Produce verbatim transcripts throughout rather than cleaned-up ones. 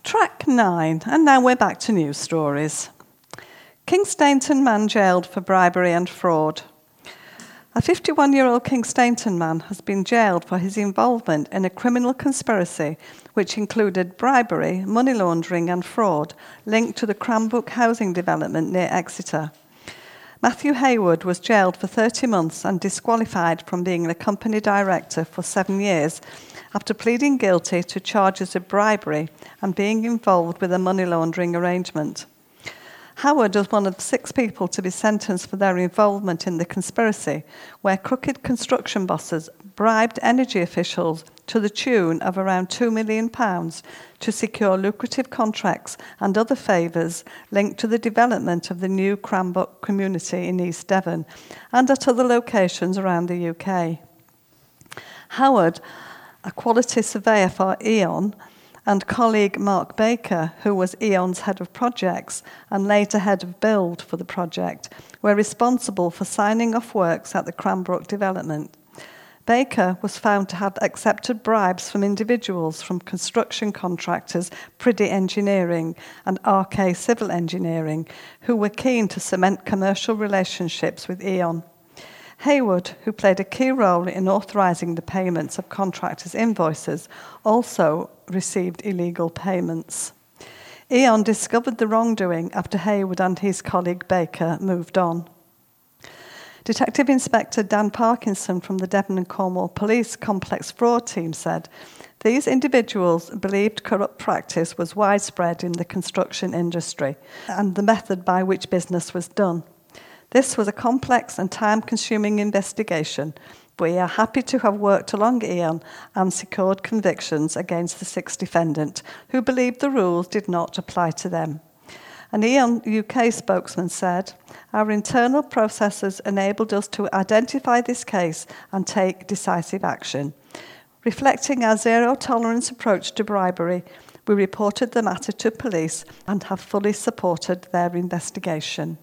Track nine, and now we're back to news stories. Kingstainton man jailed for bribery and fraud. A fifty-one-year-old Kingstainton man has been jailed for his involvement in a criminal conspiracy which included bribery, money laundering and fraud linked to the Cranbrook housing development near Exeter. Matthew Hayward was jailed for thirty months and disqualified from being a company director for seven years after pleading guilty to charges of bribery and being involved with a money laundering arrangement. Howard was one of six people to be sentenced for their involvement in the conspiracy, where crooked construction bosses bribed energy officials to the tune of around two million pounds to secure lucrative contracts and other favours linked to the development of the new Cranbrook community in East Devon and at other locations around the U K. Howard, a quality surveyor for E.ON, and colleague Mark Baker, who was E.ON's head of projects and later head of build for the project, were responsible for signing off works at the Cranbrook development. Baker was found to have accepted bribes from individuals from construction contractors Priddy Engineering and R K Civil Engineering, who were keen to cement commercial relationships with E.ON. Hayward, who played a key role in authorising the payments of contractors' invoices, also received illegal payments. E.ON discovered the wrongdoing after Hayward and his colleague Baker moved on. Detective Inspector Dan Parkinson from the Devon and Cornwall Police Complex Fraud Team said, "These individuals believed corrupt practice was widespread in the construction industry and the method by which business was done. This was a complex and time-consuming investigation, but we are happy to have worked along E.ON and secured convictions against the six defendants who believed the rules did not apply to them." An E.ON U K spokesman said, "Our internal processes enabled us to identify this case and take decisive action. Reflecting our zero-tolerance approach to bribery, we reported the matter to police and have fully supported their investigation."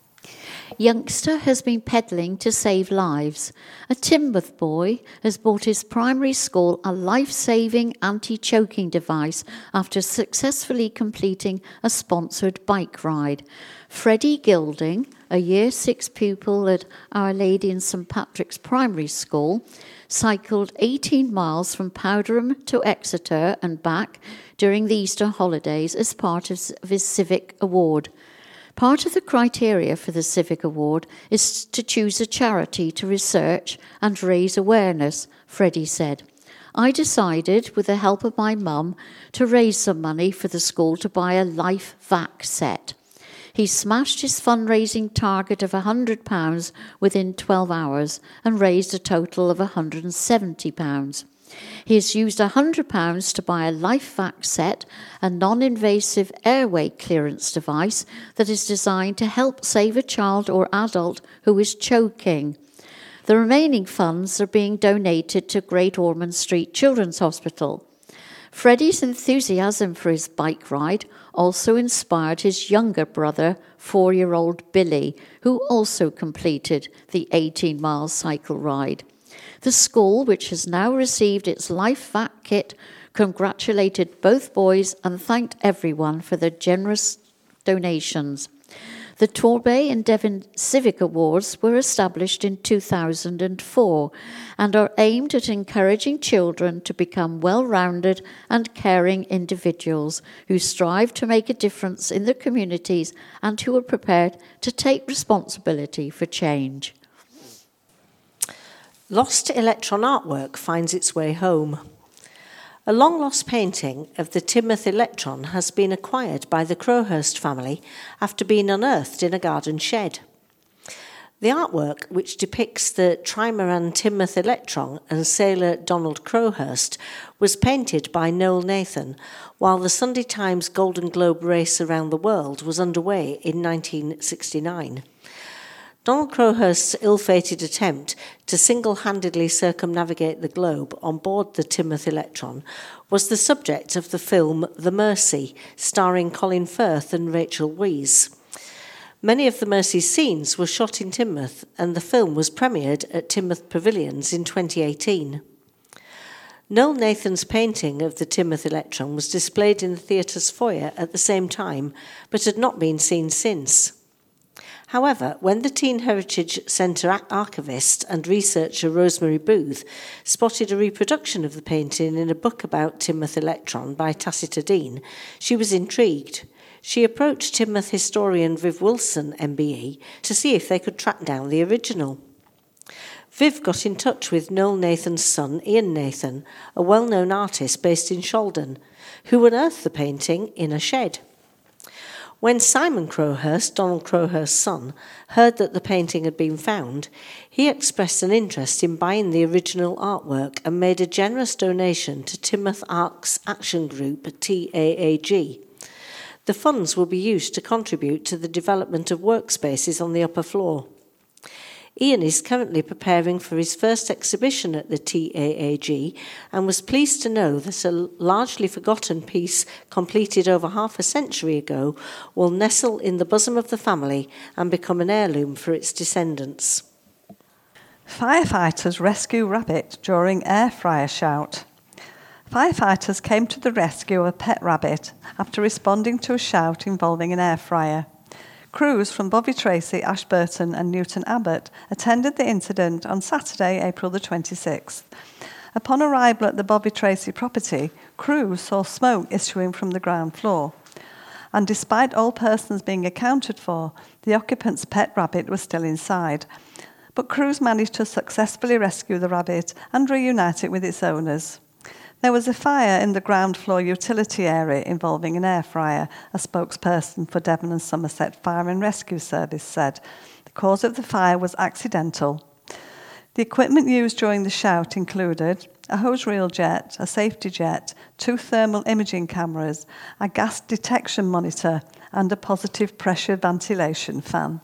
Youngster has been peddling to save lives. A Teignmouth boy has bought his primary school a life-saving anti-choking device after successfully completing a sponsored bike ride. Freddie Gilding, a Year six pupil at Our Lady in St Patrick's Primary School, cycled eighteen miles from Powderham to Exeter and back during the Easter holidays as part of his Civic Award. Part of the criteria for the Civic Award is to choose a charity to research and raise awareness, Freddie said. "I decided, with the help of my mum, to raise some money for the school to buy a Life Vac set." He smashed his fundraising target of one hundred pounds within twelve hours and raised a total of one hundred seventy pounds. He has used one hundred pounds to buy a Life Vac set, a non-invasive airway clearance device that is designed to help save a child or adult who is choking. The remaining funds are being donated to Great Ormond Street Children's Hospital. Freddie's enthusiasm for his bike ride also inspired his younger brother, four-year-old Billy, who also completed the eighteen-mile cycle ride. The school, which has now received its Life Vac kit, congratulated both boys and thanked everyone for their generous donations. The Torbay and Devon Civic Awards were established in two thousand four and are aimed at encouraging children to become well-rounded and caring individuals who strive to make a difference in their communities and who are prepared to take responsibility for change. Lost electron artwork finds its way home. A long-lost painting of the Teignmouth Electron has been acquired by the Crowhurst family after being unearthed in a garden shed. The artwork, which depicts the Trimaran Teignmouth Electron and sailor Donald Crowhurst, was painted by Noel Nathan while the Sunday Times Golden Globe race around the world was underway in nineteen sixty-nine. Donald Crowhurst's ill-fated attempt to single-handedly circumnavigate the globe on board the Teignmouth Electron was the subject of the film The Mersey, starring Colin Firth and Rachel Weisz. Many of the Mersey scenes were shot in Teignmouth, and the film was premiered at Teignmouth Pavilions in twenty eighteen. Noel Nathan's painting of the Timoth Electron was displayed in the theatre's foyer at the same time, but had not been seen since. However, when the Teen Heritage Centre archivist and researcher Rosemary Booth spotted a reproduction of the painting in a book about Timoth Electron by Tacita Dean, she was intrigued. She approached Timoth historian Viv Wilson, M B E, to see if they could track down the original. Viv got in touch with Noel Nathan's son, Ian Nathan, a well-known artist based in Shalden, who unearthed the painting in a shed. When Simon Crowhurst, Donald Crowhurst's son, heard that the painting had been found, he expressed an interest in buying the original artwork and made a generous donation to Timoth Arts Action Group, T A A G. The funds will be used to contribute to the development of workspaces on the upper floor. Ian is currently preparing for his first exhibition at the T A A G and was pleased to know that a largely forgotten piece completed over half a century ago will nestle in the bosom of the family and become an heirloom for its descendants. Firefighters rescue rabbit during air fryer shout. Firefighters came to the rescue of a pet rabbit after responding to a shout involving an air fryer. Crews from Bovey Tracy, Ashburton and Newton Abbot attended the incident on Saturday, April the twenty-sixth. Upon arrival at the Bovey Tracy property, crews saw smoke issuing from the ground floor. And despite all persons being accounted for, the occupant's pet rabbit was still inside. But crews managed to successfully rescue the rabbit and reunite it with its owners. There was a fire in the ground floor utility area involving an air fryer, a spokesperson for Devon and Somerset Fire and Rescue Service said. The cause of the fire was accidental. The equipment used during the shout included a hose reel jet, a safety jet, two thermal imaging cameras, a gas detection monitor, and a positive pressure ventilation fan.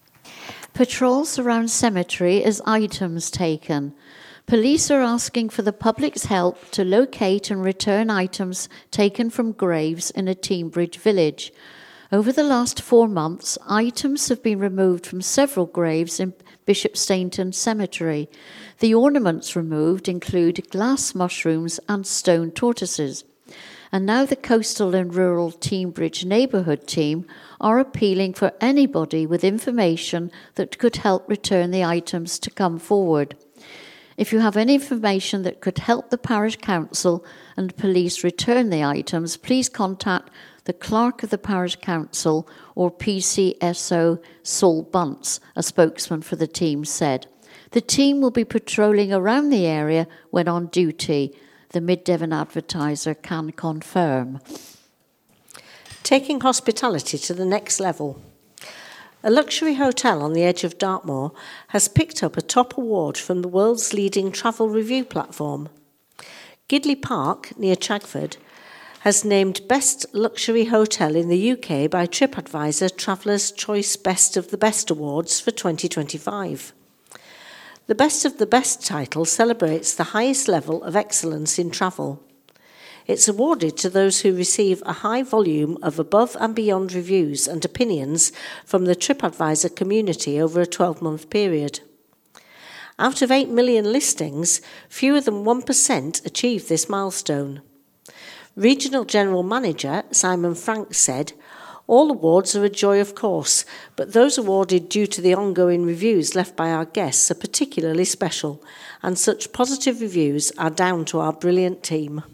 Patrols around cemetery as items taken. Police are asking for the public's help to locate and return items taken from graves in a Teignbridge village. Over the last four months, items have been removed from several graves in Bishop Stainton Cemetery. The ornaments removed include glass mushrooms and stone tortoises. And now the Coastal and Rural Teignbridge Neighbourhood Team are appealing for anybody with information that could help return the items to come forward. If you have any information that could help the parish council and police return the items, please contact the clerk of the parish council or P C S O Saul Bunce, a spokesman for the team said. The team will be patrolling around the area when on duty. The Mid Devon Advertiser can confirm. Taking hospitality to the next level. A luxury hotel on the edge of Dartmoor has picked up a top award from the world's leading travel review platform. Gidley Park, near Chagford, has named Best Luxury Hotel in the U K by TripAdvisor Traveller's Choice Best of the Best Awards for twenty twenty-five. The Best of the Best title celebrates the highest level of excellence in travel. It's awarded to those who receive a high volume of above and beyond reviews and opinions from the TripAdvisor community over a twelve-month period. Out of eight million listings, fewer than one percent achieved this milestone. Regional General Manager Simon Frank said, "All awards are a joy, of course, but those awarded due to the ongoing reviews left by our guests are particularly special, and such positive reviews are down to our brilliant team."